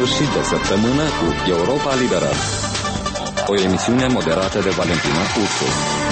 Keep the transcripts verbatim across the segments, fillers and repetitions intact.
sfârșit de săptămână cu Europa Liberă, o emisiune moderată de Valentina Ursu.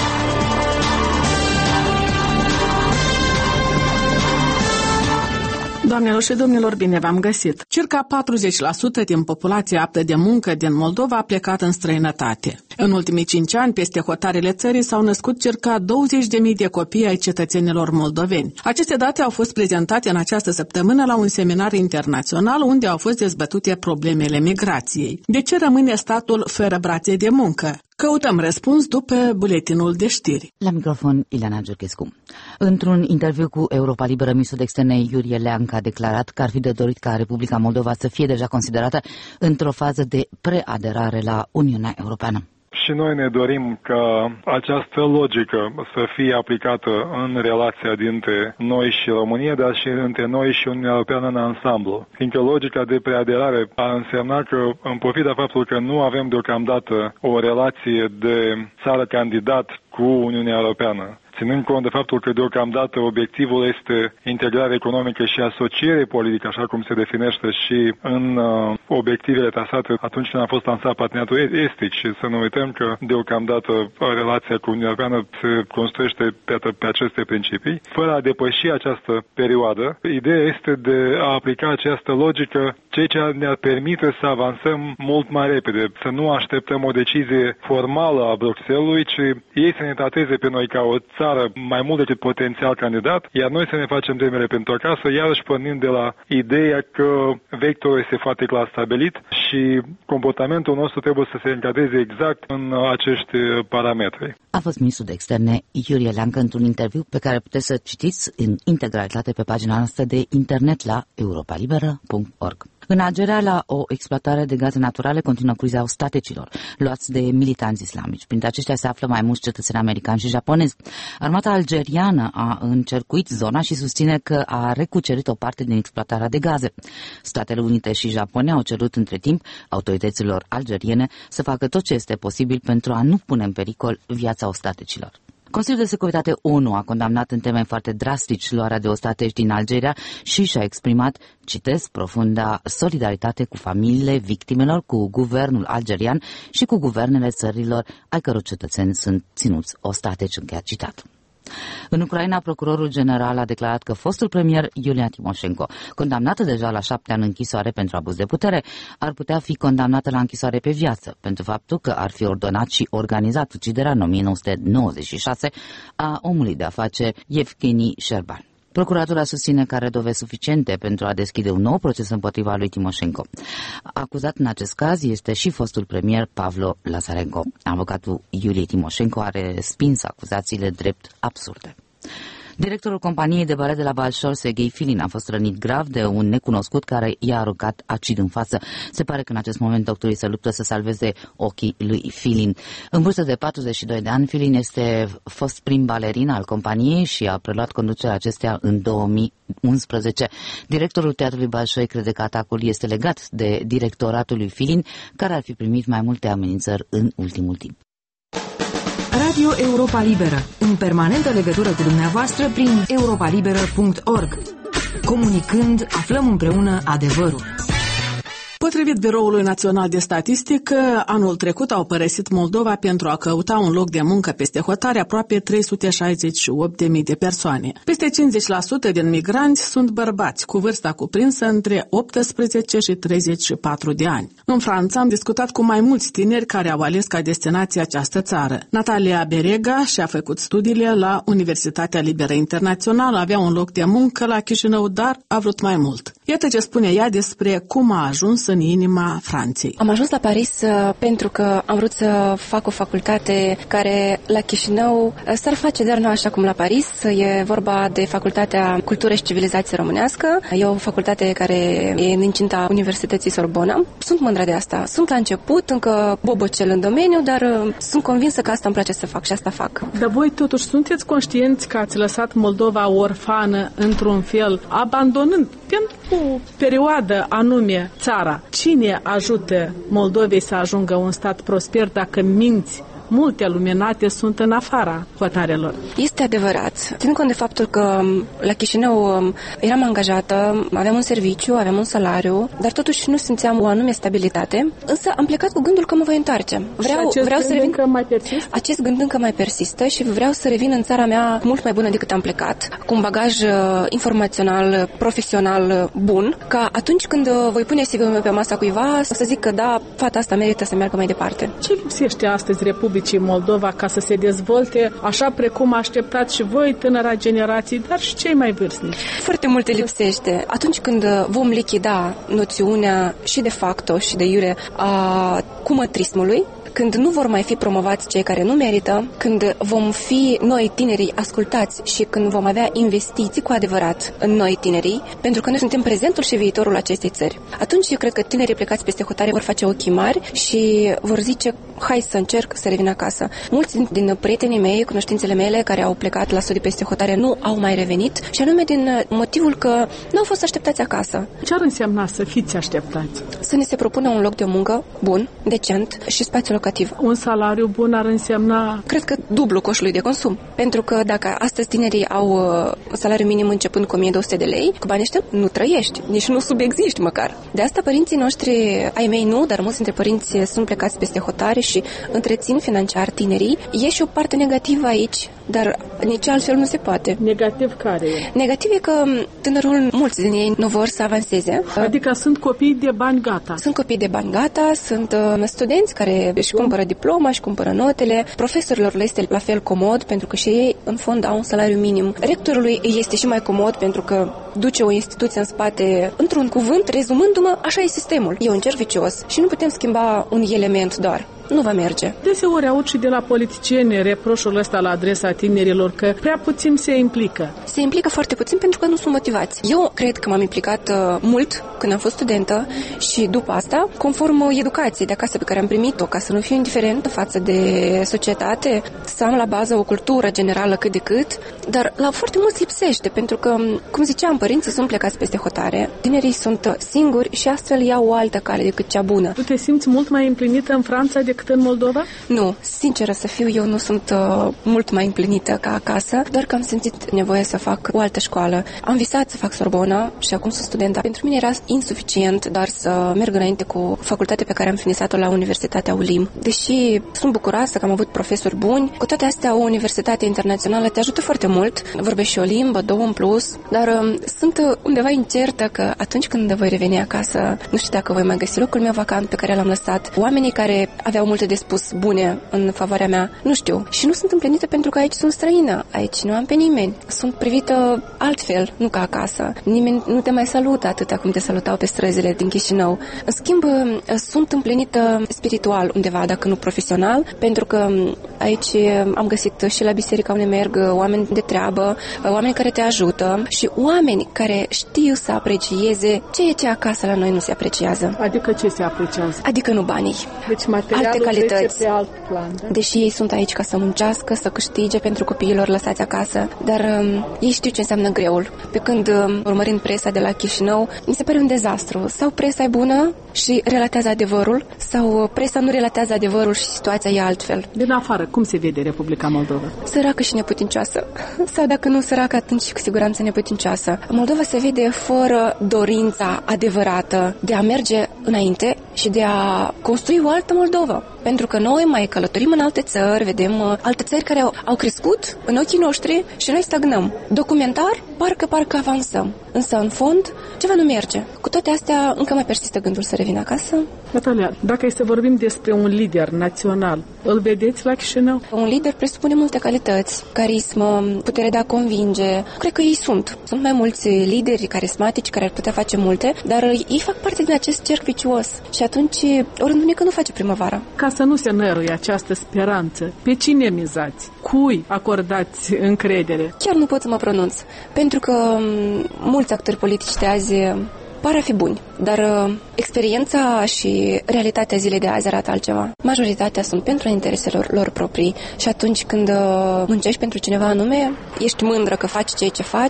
Doamnelor și domnilor, bine v-am găsit! Circa patruzeci la sută din populația aptă de muncă din Moldova a plecat în străinătate. În ultimii cinci ani, peste hotarele țării s-au născut circa douăzeci de mii de copii ai cetățenilor moldoveni. Aceste date au fost prezentate în această săptămână la un seminar internațional unde au fost dezbătute problemele migrației. De ce rămâne statul fără brațe de muncă? Căutăm răspuns după buletinul de știri. La microfon, Ileana Giurchescu. Într-un interviu cu Europa Liberă, ministrul de externe Iurie Leancă a declarat că ar fi de dorit ca Republica Moldova să fie deja considerată într-o fază de preaderare la Uniunea Europeană. Și noi ne dorim ca această logică să fie aplicată în relația dintre noi și România, dar și între noi și Uniunea Europeană în ansamblu. Fiindcă logica de preaderare ar însemna că, în pofida faptului că nu avem deocamdată o relație de țară candidat cu Uniunea Europeană, ținând cont de faptul că deocamdată obiectivul este integrare economică și asociere politică, așa cum se definește și în uh, obiectivele trasate atunci când a fost lansat parteneriatul estic, și să nu uităm că deocamdată relația cu Uniunea Europeană se construiește pe, pe aceste principii. Fără a depăși această perioadă, ideea este de a aplica această logică, ceea ce ne-ar permite să avansăm mult mai repede, să nu așteptăm o decizie formală a Bruxellesului, ci ei să ne trateze pe noi ca o țară mai mult decât potențial candidat, iar noi să ne facem temele pentru acasă, iarăși pornind de la ideea că vectorul este foarte clar stabilit și comportamentul nostru trebuie să se încadreze exact în acești parametri. A fost ministrul de externe Iurie Leancă într-un interviu pe care puteți să citiți în integralitate pe pagina noastră de internet la europa liberă punct org. În Algeria, la o exploatare de gaze naturale, continuă criza ostatecilor, luați de militanți islamici. Printre aceștia se află mai mulți cetățeni americani și japonezi. Armata algeriană a încercuit zona și susține că a recucerit o parte din exploatarea de gaze. Statele Unite și Japonia au cerut între timp autorităților algeriene să facă tot ce este posibil pentru a nu pune în pericol viața ostatecilor. Consiliul de Securitate ONU a condamnat în termeni foarte drastici luarea de ostateci din Algeria și și-a exprimat, citesc, profunda solidaritate cu familiile victimelor, cu guvernul algerian și cu guvernele țărilor ai căror cetățeni sunt ținuți ostateci, încheiat citat. În Ucraina, procurorul general a declarat că fostul premier Iulia Timoșenko, condamnată deja la șapte ani închisoare pentru abuz de putere, ar putea fi condamnată la închisoare pe viață pentru faptul că ar fi ordonat și organizat uciderea în o mie nouă sute nouăzeci și șase a omului de afaceri Yevgeni Sherban. Procuratura susține că are dovezi suficiente pentru a deschide un nou proces împotriva lui Timoșenko. Acuzat în acest caz este și fostul premier Pavlo Lazarenko. Avocatul Iuliei Timoșenko a respins acuzațiile drept absurde. Directorul companiei de balet de la Balșor, Serghei Filin, a fost rănit grav de un necunoscut care i-a aruncat acid în față. Se pare că în acest moment doctorii se luptă să salveze ochii lui Filin. În vârstă de patruzeci și doi de ani, Filin este fost prim balerin al companiei și a preluat conducerea acesteia în două mii unsprezece. Directorul Teatrului Balșoi crede că atacul este legat de directoratul lui Filin, care ar fi primit mai multe amenințări în ultimul timp. Radio Europa Liberă, în permanentă legătură cu dumneavoastră prin europa liberă punct org. Comunicând, aflăm împreună adevărul. Potrivit Biroului Național de Statistică, anul trecut au părăsit Moldova pentru a căuta un loc de muncă peste hotare aproape trei sute șaizeci și opt de mii de persoane. Peste cincizeci la sută din migranți sunt bărbați, cu vârsta cuprinsă între optsprezece și treizeci și patru de ani. În Franța am discutat cu mai mulți tineri care au ales ca destinație această țară. Natalia Berega și-a făcut studiile la Universitatea Liberă Internațională, avea un loc de muncă la Chișinău, dar a vrut mai mult. Iată ce spune ea despre cum a ajuns în inima Franței. Am ajuns la Paris uh, pentru că am vrut să fac o facultate care la Chișinău uh, s-ar face, dar nu așa cum la Paris. E vorba de Facultatea Cultură și Civilizație Românească. E o facultate care e în incinta Universității Sorbona. Sunt mândră de asta. Sunt la început, încă bobocel în domeniu, dar uh, sunt convinsă că asta îmi place să fac și asta fac. Dar voi totuși sunteți conștienți că ați lăsat Moldova orfană într-un fel, abandonând pentru o perioadă anume țara. Cine ajută Moldovei să ajungă un stat prosper dacă minți multe luminate sunt în afara hotarelor. Este adevărat. Ținând cont de faptul că la Chișinău eram angajată, aveam un serviciu, aveam un salariu, dar totuși nu simțeam o anume stabilitate, însă am plecat cu gândul că mă voi întoarce. Vreau, acest vreau gând să revin... încă mai persistă? Acest gând încă mai persistă și vreau să revin în țara mea mult mai bună decât am plecat, cu un bagaj informațional, profesional bun, ca atunci când voi pune C V-ul meu pe masa cuiva, să zic că da, fata asta merită să meargă mai departe. Ce lipsește astăzi Republicii Moldova ca să se dezvolte așa precum așteptați și voi, tânăra generație, dar și cei mai vârstnici? Foarte multe lipsește. Atunci când vom lichida noțiunea și de facto și de iure a cumătrismului, când nu vor mai fi promovați cei care nu merită, când vom fi noi tinerii ascultați și când vom avea investiții cu adevărat în noi tinerii, pentru că noi suntem prezentul și viitorul acestei țări. Atunci eu cred că tinerii plecați peste hotare vor face ochii mari și vor zice, hai să încerc să revin acasă. Mulți din, din prietenii mei, cunoștințele mele care au plecat la studii peste hotare nu au mai revenit și anume din motivul că nu au fost așteptați acasă. Ce ar însemna să fiți așteptați? Să ne se propună un loc de muncă bun, decent și spațiu locativ. Un salariu bun ar însemna... Cred că dublu coșului de consum. Pentru că dacă astăzi tinerii au uh, salariu minim începând cu o mie două sute de lei, cu banii ăștia nu trăiești, nici nu subexiști măcar. De asta părinții noștri, ai mei nu, dar mulți dintre părinți sunt plecați peste hotare și întrețin financiar tinerii. E și o parte negativă aici, dar nici altfel nu se poate. Negativ care e? Negativ e că tânărul, mulți din ei nu vor să avanseze. Adică sunt copii de bani gata. Sunt copii de bani gata, sunt uh, studenți care își cumpără diploma, își cumpără notele. Profesorilor le este la fel comod, pentru că și ei, în fond, au un salariu minim. Rectorului este și mai comod, pentru că duce o instituție în spate. Într-un cuvânt, rezumându-mă, așa e sistemul. E un cerc vicios și nu putem schimba un element doar. Nu va merge. Deseori aud și de la politicieni reproșul ăsta la adresa tinerilor că prea puțin se implică. Se implică foarte puțin pentru că nu sunt motivați. Eu cred că m-am implicat uh, mult când am fost studentă și după asta, conform educației de acasă pe care am primit-o, ca să nu fiu indiferentă față de societate, să am la bază o cultură generală cât de cât, dar la foarte mulți lipsește, pentru că, cum ziceam, părinții sunt plecați peste hotare, tinerii sunt singuri și astfel iau o altă cale decât cea bună. Tu te simți mult mai împlinită în Franța decât în Moldova? Nu, sinceră să fiu, eu nu sunt uh, mult mai împlinită ca acasă, doar că am simțit nevoie să fac o altă școală. Am visat să fac Sorbona și acum sunt studentă. Pentru mine era insuficient doar să merg înainte cu facultatea pe care am finisat-o la Universitatea U L I M. Deși sunt bucuroasă că am avut profesori buni, cu toate astea o universitate internațională te ajută foarte mult. Vorbești și o limbă, două în plus, dar uh, sunt undeva incertă că atunci când voi reveni acasă, nu știu dacă voi mai găsi locul meu vacant pe care l-am lăsat. Oamenii care aveau multe de spus bune în favoarea mea, nu știu. Și nu sunt împlinită pentru că aici sunt străină. Aici nu am pe nimeni. Sunt privită altfel, nu ca acasă. Nimeni nu te mai salută atâta cum te salutau pe străzile din Chișinău. În schimb, sunt împlinită spiritual undeva, dacă nu profesional, pentru că aici am găsit și la biserica unde merg oameni de treabă, oameni care te ajută și oameni care știu să aprecieze ceea ce acasă la noi nu se apreciază. Adică ce se apreciază? Adică nu banii. Deci materialul alte calități. Pe alt plan, da? Deși ei sunt aici ca să muncească, să câștige pentru copiilor lăsați acasă, dar um, ei știu ce înseamnă greul. Pe când, um, urmărind presa de la Chișinău, mi se pare un dezastru. Sau presa e bună și relatează adevărul, sau presa nu relatează adevărul și situația e altfel. Din afară, cum se vede Republica Moldova? Săracă și neputincioasă. Sau dacă nu săracă, atunci cu siguranță neputincioasă. Moldova se vede fără dorința adevărată de a merge înainte și de a construi o altă Moldova. Pentru că noi mai călătorim în alte țări, vedem uh, alte țări care au, au crescut în ochii noștri și noi stagnăm. Documentar, parcă, parcă avansăm. Însă, în fond, ceva nu merge. Cu toate astea, încă mai persistă gândul să revin acasă. Natalia, dacă este să vorbim despre un lider național, îl vedeți la Chișinău? Un lider presupune multe calități, carismă, putere de a convinge. Cred că ei sunt. Sunt mai mulți lideri carismatici care ar putea face multe, dar ei fac parte din acest cerc vicios. Și atunci, ori nu face primăvara. Ca să nu se năruie această speranță, pe cine mizați? Cui acordați încredere? Chiar nu pot să mă pronunț, pentru că mulți actori politici de azi par a fi buni, dar uh, experiența și realitatea zilei de azi arată altceva. Majoritatea sunt pentru interesele lor proprii și atunci când uh, muncești pentru cineva anume, ești mândră că faci ceea ce faci,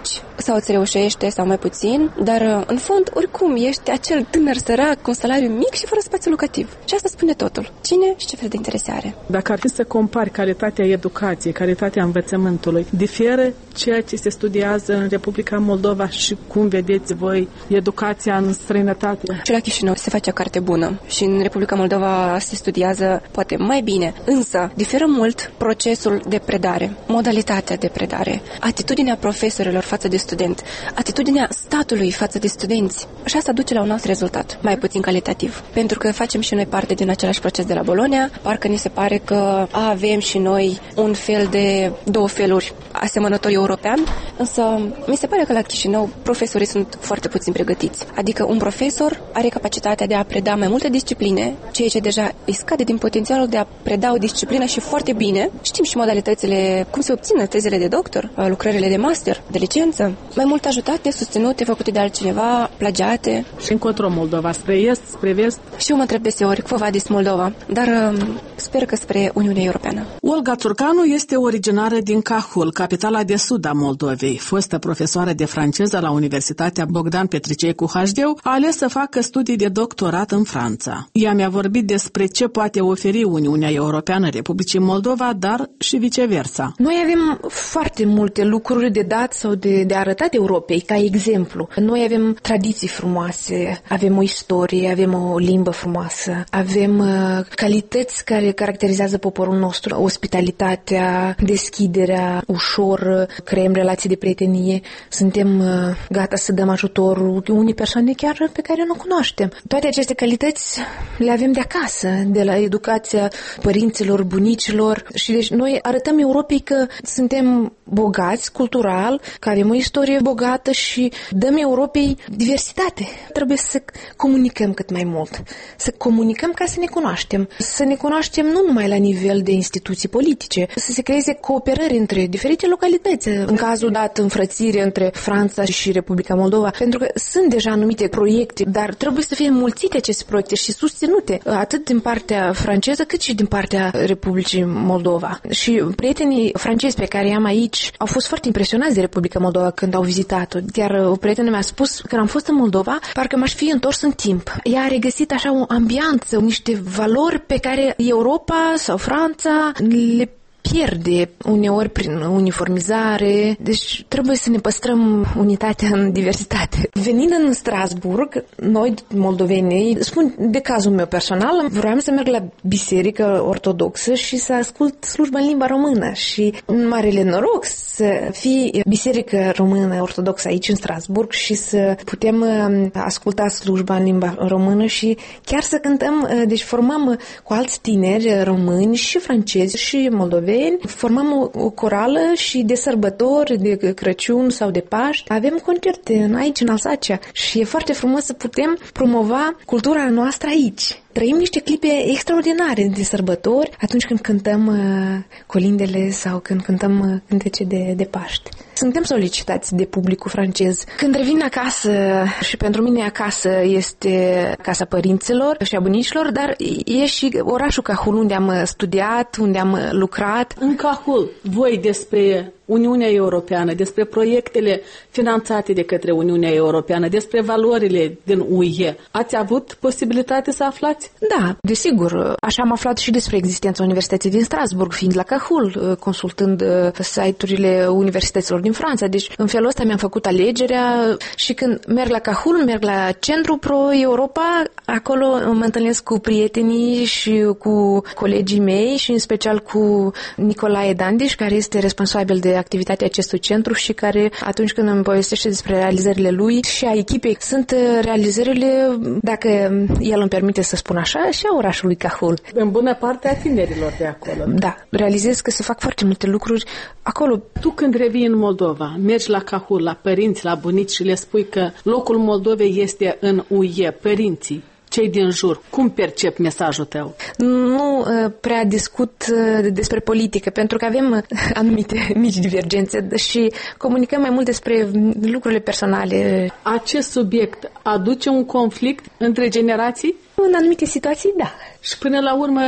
sau îți reușește sau mai puțin, dar în fond, oricum, ești acel tânăr sărac cu un salariu mic și fără spațiu locativ. Și asta spune totul. Cine și ce fel de interese are. Dacă ar fi să compari calitatea educației, calitatea învățământului, diferă ceea ce se studiază în Republica Moldova și cum vedeți voi educația în străinătate? Și la Chișinău se face o carte bună și în Republica Moldova se studiază poate mai bine, însă diferă mult procesul de predare, modalitatea de predare, atitudinea profesorilor față de student, atitudinea statului față de studenți. Și asta duce la un alt rezultat, mai puțin calitativ. Pentru că facem și noi parte din același proces de la Bologna, parcă ni se pare că avem și noi un fel de două feluri asemănători european, însă mi se pare că la Chișinău profesorii sunt foarte puțin pregătiți. Adică un profesor are capacitatea de a preda mai multe discipline, ceea ce deja îi scade din potențialul de a preda o disciplină și foarte bine. Știm și modalitățile, cum se obțin tezele de doctor, lucrările de master, de licență. Mai mult ajutate, susținute, făcute de altcineva, plagiate. Și încotro Moldova, spre est, spre vest? Și eu mă întreb deseori, Quo vadis Moldova, dar sper că spre Uniunea Europeană. Olga Țurcanu este originară din Cahul, capitala de sud a Moldovei. Fostă profesoară de franceză la Universitatea Bogdan Petricei cu Hașdeu, a ales să facă studii de doctorat în Franța. Ea mi-a vorbit despre ce poate oferi Uniunea Europeană Republicii Moldova, dar și viceversa. Noi avem foarte multe lucruri de dat sau de, de arătat Europei, ca exemplu. Noi avem tradiții frumoase, avem o istorie, avem o limbă frumoasă, avem uh, calități care caracterizează poporul nostru, ospitalitatea, deschiderea, ușor, creăm relații de prietenie, suntem uh, gata să dăm ajutor unii persoane chiar pe care nu cunoaștem. Toate aceste calități le avem de acasă, de la educația părinților, bunicilor și deci noi arătăm Europei că suntem bogați cultural, că avem o istorie bogată și dăm Europei diversitate. Trebuie să comunicăm cât mai mult, să comunicăm ca să ne cunoaștem, să ne cunoaștem nu numai la nivel de instituții politice, să se creeze cooperări între diferite localități, în cazul dat înfrățire între Franța și Republica Moldova, pentru că sunt deja anumite proiecte, dar trebuie să fie înmulțite aceste proiecte și susținute atât din partea franceză cât și din partea Republicii Moldova. Și prietenii francezi pe care i-am aici au fost foarte impresionați de Republica Moldova când au vizitat-o. Iar o prietenă mi-a spus că am fost în Moldova, parcă m-aș fi întors în timp. Ea a regăsit așa o ambianță, niște valori pe care Europa sau Franța le pierde uneori prin uniformizare, deci trebuie să ne păstrăm unitatea în diversitate. Venind în Strasburg, noi, moldovenii, spun de cazul meu personal, vreau să merg la biserică ortodoxă și să ascult slujba în limba română și marele noroc să fie biserică română ortodoxă aici în Strasburg și să putem asculta slujba în limba română și chiar să cântăm, deci formăm cu alți tineri români și francezi și moldoveni, formăm o, o corală și de sărbători, de Crăciun sau de Paști. Avem concerte aici, în Alsacia și e foarte frumos să putem promova cultura noastră aici. Trăim niște clipe extraordinare de sărbători atunci când cântăm uh, colindele sau când cântăm uh, cântece de, de Paști. Suntem solicitați de publicul francez. Când revin acasă, și pentru mine acasă este casa părinților și a bunicilor, dar e și orașul Cahul, unde am studiat, unde am lucrat. În Cahul, voi despre Uniunea Europeană, despre proiectele finanțate de către Uniunea Europeană, despre valorile din U E, ați avut posibilitate să aflați? Da, desigur. Așa am aflat și despre existența Universității din Strasburg, fiind la Cahul, consultând site-urile universităților din Franța. Deci, în felul ăsta mi-am făcut alegerea și când merg la Cahul, merg la Centru Pro Europa, acolo mă întâlnesc cu prietenii și cu colegii mei și în special cu Nicolae Dandiș, care este responsabil de activitatea acestui centru și care, atunci când îmi povestește despre realizările lui și a echipei, sunt realizările, dacă el îmi permite să spun așa, și a orașului Cahul. În bună parte a tinerilor de acolo. Da, realizez că se fac foarte multe lucruri acolo. Tu când revii în Moldova, mergi la Cahul, la părinți, la bunici și le spui că locul Moldovei este în U E, părinții, cei din jur, cum percep mesajul tău? Nu uh, prea discut uh, despre politică, pentru că avem uh, anumite mici divergențe și comunicăm mai mult despre lucrurile personale. Acest subiect aduce un conflict între generații? În anumite situații, da. Și până la urmă,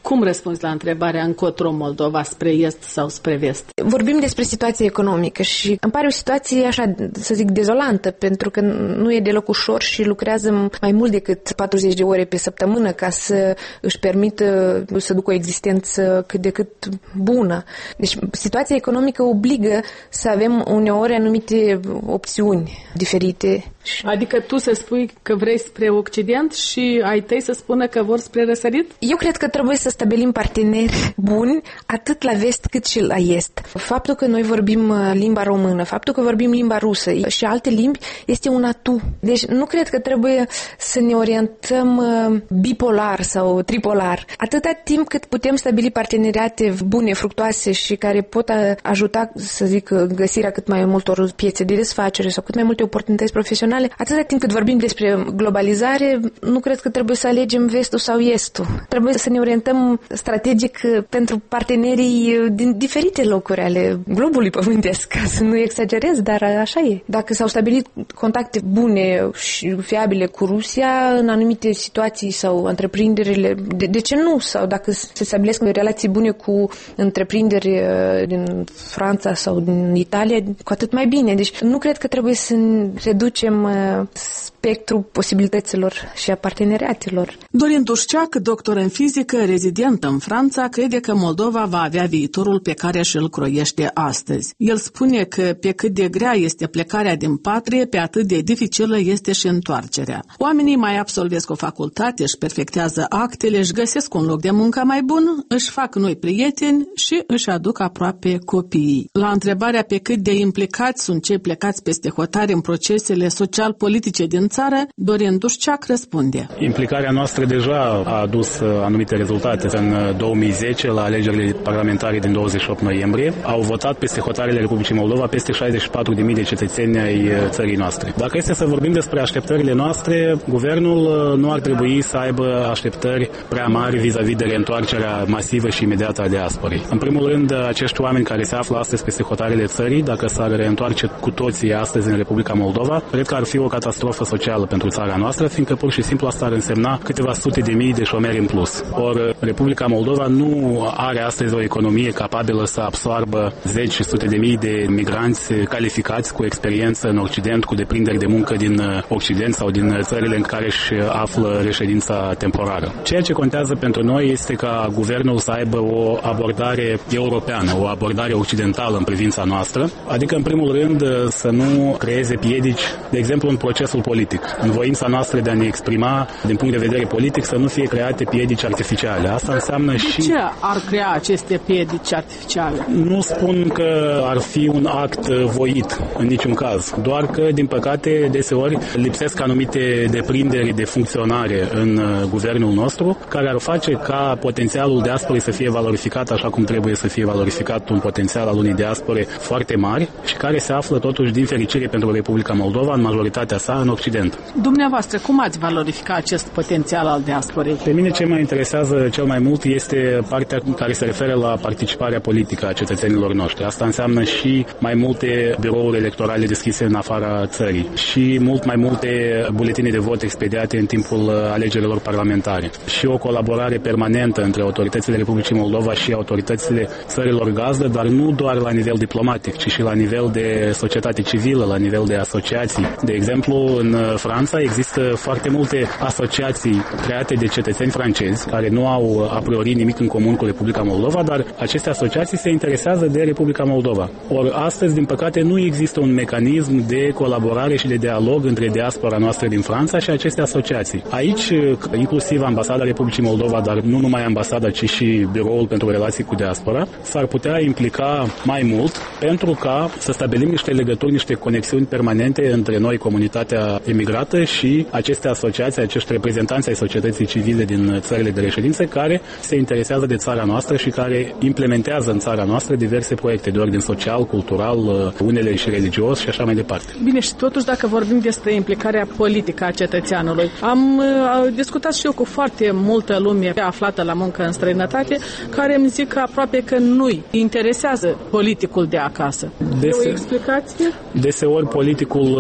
Cum răspunzi la întrebarea încotro Moldova, spre est sau spre vest? Vorbim despre situația economică și îmi pare o situație, așa, să zic, dezolantă, pentru că nu e deloc ușor și lucrează mai mult decât patruzeci de ore pe săptămână ca să își permită să ducă o existență cât de cât bună. Deci situația economică obligă să avem uneori anumite opțiuni diferite. Adică tu să spui că vrei spre Occident și ai tăi să spună că vor spre răsărit? Eu cred că trebuie să stabilim parteneri buni atât la vest cât și la est. Faptul că noi vorbim limba română, faptul că vorbim limba rusă și alte limbi este un atu. Deci nu cred că trebuie să ne orientăm bipolar sau tripolar. Atâta timp cât putem stabili parteneriate bune, fructoase și care pot ajuta, să zic, găsirea cât mai multor piețe de desfacere sau cât mai multe oportunități profesionale, atâta timp cât vorbim despre globalizare, nu cred că trebuie să alegem vestul sau estul. Trebuie să ne orientăm strategic pentru partenerii din diferite locuri ale globului pământesc, ca să nu exagerez, dar așa e. Dacă s-au stabilit contacte bune și fiabile cu Rusia în anumite situații sau întreprinderile, de, de ce nu? Sau dacă se stabilesc relații bune cu întreprinderi din Franța sau din Italia, cu atât mai bine. Deci nu cred că trebuie să reducem spectrul posibilităților și a parteneriatelor. Dorin Dușceac, doctor în fizică, rezident în Franța, crede că Moldova va avea viitorul pe care și-l croiește astăzi. El spune că pe cât de grea este plecarea din patrie, pe atât de dificilă este și întoarcerea. Oamenii mai absolvesc o facultate, își perfectează actele, își găsesc un loc de muncă mai bun, își fac noi prieteni și își aduc aproape copiii. La întrebarea pe cât de implicați sunt cei plecați peste hotare în procesele social-politice din țară, Dorin Dușceac răspunde. Implicarea noastră deja a adus anumite rezultate. În două mii zece, la alegerile parlamentare din douăzeci și opt noiembrie, au votat peste hotarele Republicii Moldova peste șaizeci și patru de mii de cetățeni ai țării noastre. Dacă este să vorbim despre așteptările noastre, guvernul nu ar trebui să aibă așteptări prea mari vis-a-vis de reîntoarcerea masivă și imediată a diasporei. În primul rând, acești oameni care se află astăzi peste hotarele țării, dacă s-ar reîntoarce cu toții astăzi în Republica Moldova, cred că ar fi o catastrofă socială pentru țara noastră, fiindcă pur și simplu asta ar însemna câteva sute de mii de șomeri în plus. Ori Republica Moldova nu are astăzi o economie capabilă să absoarbă zeci și sute de mii de migranți calificați cu experiență în Occident, cu deprinderi de muncă din Occident sau din țările în care își află reședința temporară. Ceea ce contează pentru noi este ca guvernul să aibă o abordare europeană, o abordare occidentală în privința noastră, adică în primul rând să nu creeze piedici, de exemplu în procesul politic. În voința noastră de a ne exprima din punct de vedere politic să nu fie create piedici artificiale. Asta înseamnă de și... ce ar crea aceste piedici artificiale? Nu spun că ar fi un act voit în niciun caz, doar că, din păcate, deseori lipsesc anumite deprinderi de funcționare în guvernul nostru, care ar face ca potențialul diasporei să fie valorificat așa cum trebuie să fie valorificat un potențial al unei diaspore foarte mari și care se află totuși, din fericire pentru Republica Moldova, în majoritatea sa, în Occident. Dumneavoastră, cum ați valorifica acest potențial al diasporei? Pe mine ce mă interesează cel mai mult este partea care se referă la participarea politică a cetățenilor noștri. Asta înseamnă și mai multe birouri electorale deschise în afara țării și mult mai multe buletine de vot expediate în timpul alegerilor parlamentare și o colaborare permanentă între autoritățile Republicii Moldova și autoritățile țărilor gazdă, dar nu doar la nivel diplomatic, ci și la nivel de societate civilă, la nivel de asociații. De exemplu, în Franța există foarte multe asociații create de cetățeni francezi care nu au a priori nimic în comun cu Republica Moldova, dar aceste asociații se interesează de Republica Moldova. Ori astăzi, din păcate, nu există un mecanism de colaborare și de dialog între diaspora noastră din Franța și aceste asociații. Aici, inclusiv Ambasada Republicii Moldova, dar nu numai ambasada, ci și Biroul pentru Relații cu Diaspora, s-ar putea implica mai mult pentru ca să stabilim niște legături, niște conexiuni permanente între noi, comunitatea emigrată, și aceste asociații, acești reprezentanți ai societății civile din țările de reședință care se interesează de țara noastră și care implementează în țara noastră diverse proiecte de ordin social, cultural, unele și religios și așa mai departe. Bine, și totuși dacă vorbim despre implicarea politică a cetățeanului, am uh, discutat și eu cu foarte multă lume aflată la muncă în străinătate, care îmi zic că aproape că nu-i interesează politicul de acasă. Dese- e o explicație? Deseori politicul interesează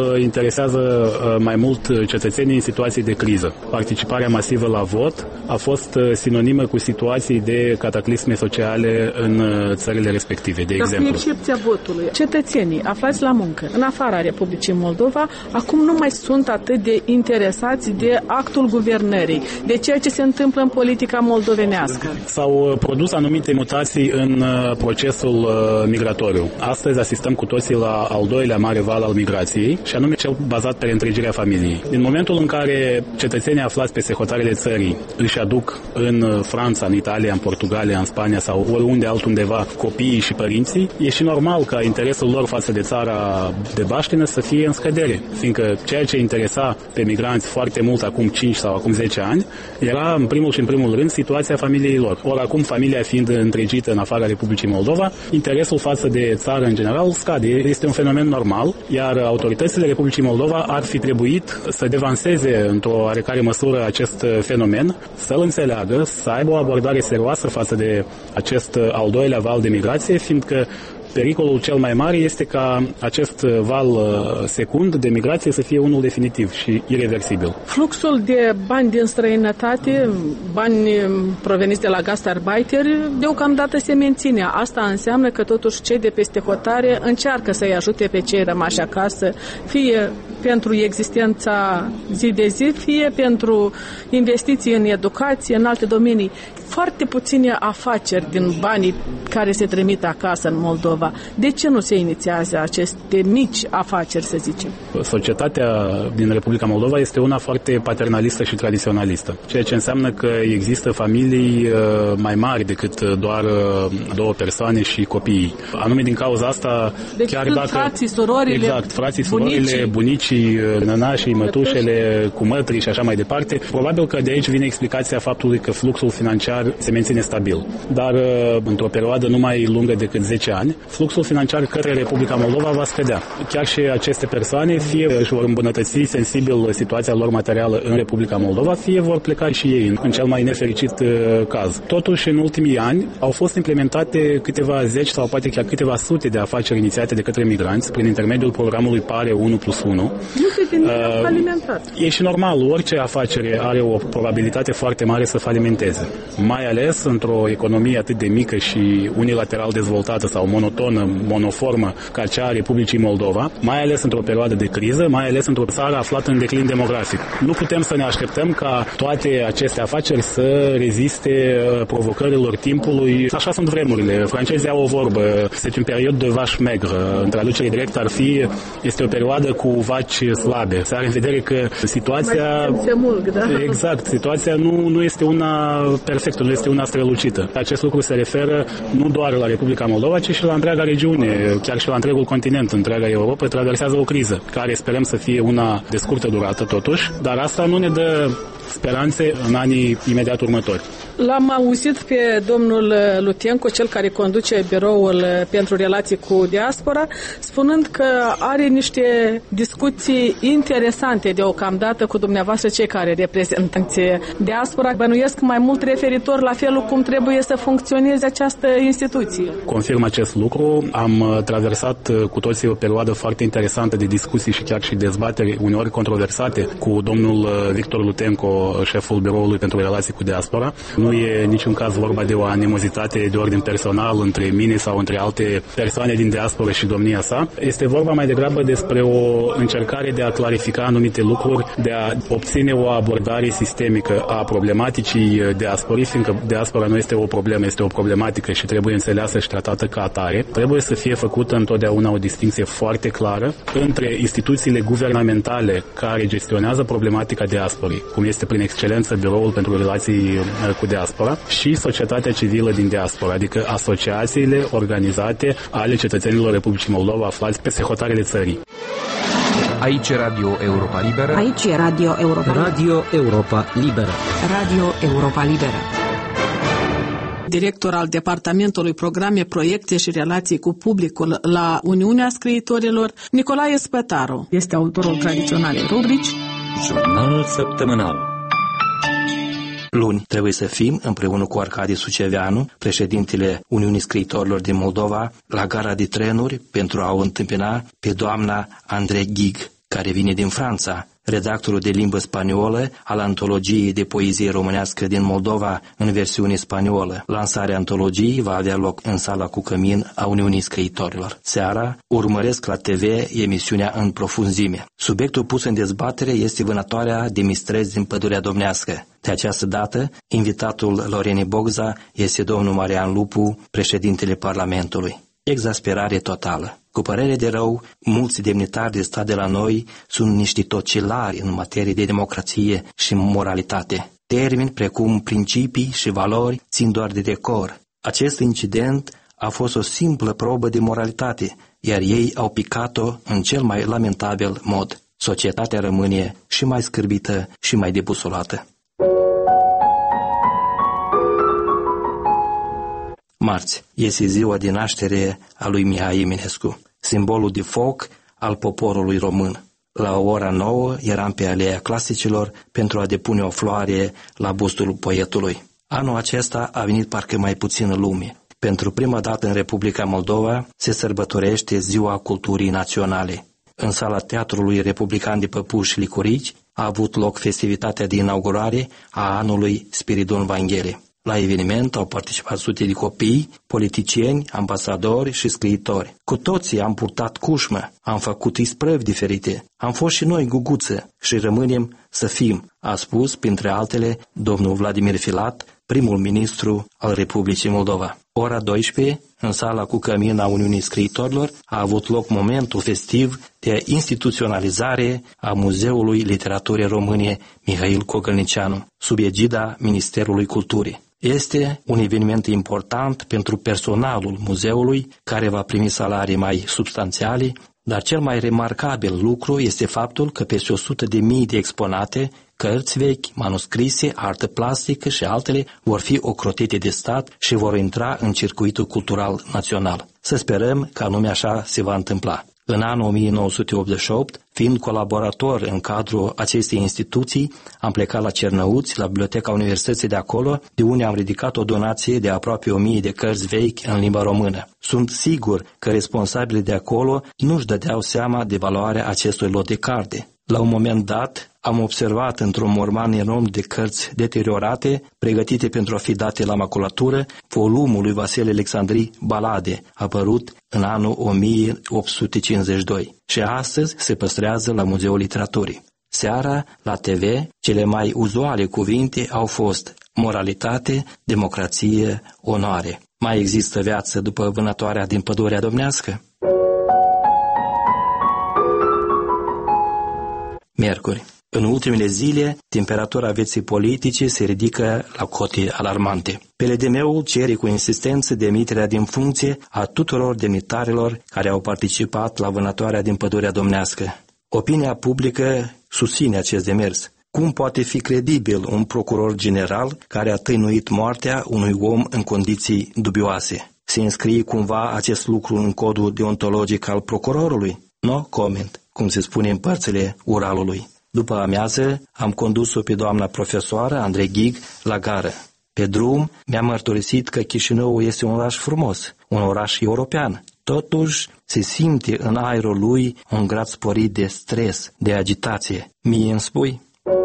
interesează mai mult cetățenii în situații de criză. Participarea masivă la vot a fost sinonimă cu situații de cataclisme sociale în țările respective, de exemplu. Cu excepția votului, cetățenii aflați la muncă în afara Republicii Moldova acum nu mai sunt atât de interesați de actul guvernării, de ceea ce se întâmplă în politica moldovenească. S-au produs anumite mutații în procesul migratoriu. Astăzi asistăm cu toții la al doilea mare val al migrației, și anume cel bazat pe reîntregirea familiei. Din momentul în care cetățenii aflați peste hotarele țării își aduc în Franța, în Italia, în Portugalia, în Spania sau oriunde altundeva copiii și părinții, e și normal ca interesul lor față de țara de baștină să fie în scădere, fiindcă ceea ce interesa pe migranți foarte mult acum cinci sau acum zece ani era în primul și în primul rând situația familiei lor. Ori acum, familia fiind întregită în afara Republicii Moldova, interesul față de țară în general scade. Este un fenomen normal, iar autoritățile Republicii Moldova ar fi trebuit să devanseze într-o oarecare măsură acest fenomen, să-l înțeleagă, să aibă o abordare serioasă față de acest al doilea val de migrație, fiindcă pericolul cel mai mare este ca acest val secund de migrație să fie unul definitiv și ireversibil. Fluxul de bani din străinătate, bani proveniți de la gastarbeiteri, deocamdată se menține. Asta înseamnă că totuși cei de peste hotare încearcă să-i ajute pe cei rămași acasă, fie pentru existența zi de zi, fie pentru investiții în educație, în alte domenii. Foarte puține afaceri din banii care se trimit acasă în Moldova. De ce nu se inițiază aceste mici afaceri, să zicem? Societatea din Republica Moldova este una foarte paternalistă și tradiționalistă, ceea ce înseamnă că există familii mai mari decât doar două persoane și copiii. Anume din cauza asta, deci chiar dacă... frații, surorile, exact, frații, surorile, bunicii, bunicii nănașii, mătușele, cu mătrii și așa mai departe, probabil că de aici vine explicația faptului că fluxul financiar se menține stabil. Dar într-o perioadă nu mai lungă decât zece ani, fluxul financiar către Republica Moldova va scădea. Chiar și aceste persoane fie își vor îmbunătăți sensibil situația lor materială în Republica Moldova, fie vor pleca și ei în cel mai nefericit caz. Totuși, în ultimii ani au fost implementate câteva zeci sau poate chiar câteva sute de afaceri inițiate de către migranți prin intermediul programului PARE unu plus unu. Nu se vine uh, falimentat. E și normal, orice afacere are o probabilitate foarte mare să falimenteze. Mai ales într-o economie atât de mică și unilateral dezvoltată sau monotonă, monoformă ca cea a Republicii Moldova, mai ales într-o perioadă de criză, mai ales într-o țară aflată în declin demografic. Nu putem să ne așteptăm ca toate aceste afaceri să reziste provocărilor timpului. Așa sunt vremurile. Francezii au o vorbă, c'est une période de vache maigre. În traducere direct ar fi, este o perioadă cu vaci slabe. Se are în vedere că situația... Mulg, da? Exact. Situația nu, nu este una perfectă, nu este una strălucită. Acest lucru se referă nu doar la Republica Moldova, ci și la întreaga regiune, chiar și la întregul continent. Întreaga Europa traversează o criză, care sperăm să fie una de scurtă durată totuși, dar asta nu ne dă speranțe în anii imediat următori. L-am auzit pe domnul Lutenco, cel care conduce biroul pentru relații cu diaspora, spunând că are niște discuții interesante deocamdată cu dumneavoastră, cei care reprezentanți diaspora. Bănuiesc mai mult referitor la felul cum trebuie să funcționeze această instituție. Confirm acest lucru. Am traversat cu toții o perioadă foarte interesantă de discuții și chiar și dezbateri, uneori controversate, cu domnul Victor Lutenco, șeful biroului pentru relații cu diaspora. Nu e în niciun caz vorba de o animozitate de ordin personal între mine sau între alte persoane din diaspora și domnia sa. Este vorba mai degrabă despre o încercare de a clarifica anumite lucruri, de a obține o abordare sistemică a problematicii diasporii, fiindcă diaspora nu este o problemă, este o problematică și trebuie înțeleasă și tratată ca atare. Trebuie să fie făcută întotdeauna o distinție foarte clară între instituțiile guvernamentale care gestionează problematica diasporii, cum este prin excelență Biroul pentru Relații cu Diaspora, și societatea civilă din diaspora, adică asociațiile organizate ale cetățenilor Republicii Moldova aflați peste hotarele țării. Aici e Radio Europa Liberă. Aici e Radio Europa Liberă. Radio Europa Liberă. Radio Europa Liberă. Director al Departamentului Programe, Proiecte și Relații cu Publicul la Uniunea Scriitorilor, Nicolae Spătaru. Este autorul tradiționalei rubrici Jurnal Săptămânal. Luni trebuie să fim, împreună cu Arcadi Suceveanu, președintele Uniunii Scriitorilor din Moldova, la gara de trenuri pentru a o întâmpina pe doamna Andrei Ghig, care vine din Franța, redactorul de limbă spaniolă al antologiei de poezie românească din Moldova în versiune spaniolă. Lansarea antologiei va avea loc în sala cu cămin a Uniunii Scriitorilor. Seara urmăresc la T V emisiunea În profunzime. Subiectul pus în dezbatere este vânătoarea de mistrezi din Pădurea Domnească. De această dată, invitatul Lorenei Bogza este domnul Marian Lupu, președintele Parlamentului. Exasperare totală. Cu părere de rău, mulți demnitari de stat de la noi sunt niște tocilari în materie de democrație și moralitate. Termeni precum principii și valori țin doar de decor. Acest incident a fost o simplă probă de moralitate, iar ei au picat-o în cel mai lamentabil mod. Societatea rămâne și mai scârbită și mai debusolată. Marți este ziua de naștere a lui Mihai Eminescu, simbolul de foc al poporului român. La ora nouă eram pe Aleea Clasicilor pentru a depune o floare la bustul poetului. Anul acesta a venit parcă mai puțin în lume. Pentru prima dată în Republica Moldova se sărbătorește Ziua Culturii Naționale. În sala Teatrului Republican de Păpuși Licurici a avut loc festivitatea de inaugurare a anului Spiridon Vanghele. La eveniment au participat sute de copii, politicieni, ambasadori și scriitori. Cu toții am purtat cușmă, am făcut isprăvi diferite, am fost și noi guguță și rămânem să fim, a spus, printre altele, domnul Vladimir Filat, primul ministru al Republicii Moldova. Ora douăsprezece, în sala cu cămin a Uniunii Scriitorilor, a avut loc momentul festiv de instituționalizare a Muzeului Literaturii Române Mihail Cogălnicianu, sub egida Ministerului Culturii. Este un eveniment important pentru personalul muzeului, care va primi salarii mai substanțiale, dar cel mai remarcabil lucru este faptul că peste o sută de mii de exponate, cărți vechi, manuscrise, artă plastică și altele vor fi ocrotite de stat și vor intra în circuitul cultural național. Să sperăm că anume așa se va întâmpla. În anul o mie nouă sute optzeci și opt, fiind colaborator în cadrul acestei instituții, am plecat la Cernăuți, la Biblioteca Universității de acolo, de unde am ridicat o donație de aproape o mie de cărți vechi în limba română. Sunt sigur că responsabilii de acolo nu-și dădeau seama de valoarea acestui lot de carte. La un moment dat, am observat într-un morman enorm de cărți deteriorate, pregătite pentru a fi date la maculatură, volumul lui Vasile Alexandri Balade, apărut în anul o mie opt sute cincizeci și doi, și astăzi se păstrează la Muzeul Literaturii. Seara, la T V, cele mai uzuale cuvinte au fost moralitate, democrație, onoare. Mai există viață după vânătoarea din Pădurea Domnească? Miercuri. În ultimele zile, temperatura vieții politice se ridică la cote alarmante. P L D M-ul cere cu insistență demiterea din funcție a tuturor demnitarilor care au participat la vânătoarea din Pădurea Domnească. Opinia publică susține acest demers. Cum poate fi credibil un procuror general care a tăinuit moartea unui om în condiții dubioase? Se înscrie cumva acest lucru în codul deontologic al procurorului? No comment, cum se spune în părțile Uralului. După amiază, am condus-o pe doamna profesoară Andrei Ghig la gară. Pe drum, mi-a mărturisit că Chișinăul este un oraș frumos, un oraș european. Totuși, se simte în aerul lui un grad sporit de stres, de agitație. Mie îmi spui?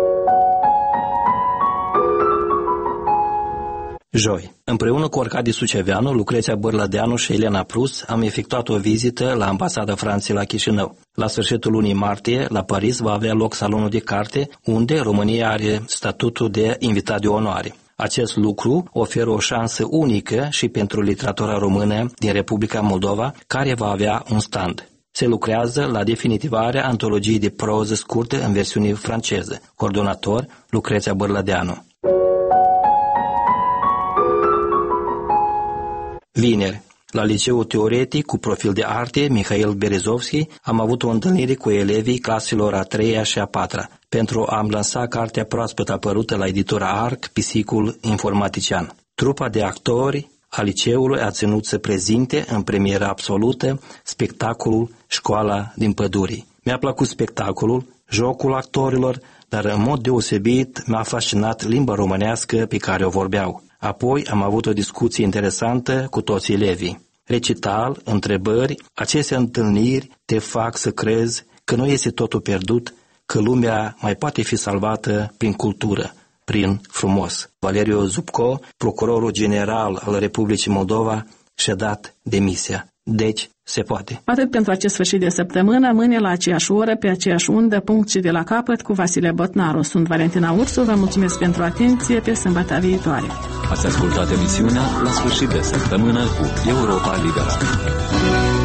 Joi. Împreună cu Arcadi Suceveanu, Lucreția Bărlădeanu și Elena Prus am efectuat o vizită la Ambasada Franței la Chișinău. La sfârșitul lunii martie, la Paris, va avea loc salonul de carte, unde România are statutul de invitat de onoare. Acest lucru oferă o șansă unică și pentru literatura română din Republica Moldova, care va avea un stand. Se lucrează la definitivarea antologiei de proză scurtă în versiune franceză. Coordonator, Lucreția Bărlădeanu. Vineri, la Liceul Teoretic cu profil de arte Mihail Berezovski, am avut o întâlnire cu elevii claselor a treia și a patra pentru a-mi lansa cartea proaspăt apărută la editura Arc, Pisicul Informatician. Trupa de actori a liceului a ținut să prezinte în premieră absolută spectacolul Școala din Pădurii. Mi-a plăcut spectacolul, jocul actorilor, dar în mod deosebit mi-a fascinat limba românească pe care o vorbeau. Apoi am avut o discuție interesantă cu toți elevii. Recital, întrebări, aceste întâlniri te fac să crezi că nu este totul pierdut, că lumea mai poate fi salvată prin cultură, prin frumos. Valeriu Zubco, procurorul general al Republicii Moldova, și-a dat demisia. Deci, se poate. Atât pentru acest sfârșit de săptămână, mâine la aceeași oră, pe aceeași undă, punct și de la capăt, cu Vasile Botnaru. Sunt Valentina Ursu, vă mulțumesc pentru atenție, pe sâmbătă viitoare. Ați ascultat emisiunea La sfârșit de săptămână cu Europa Liberă.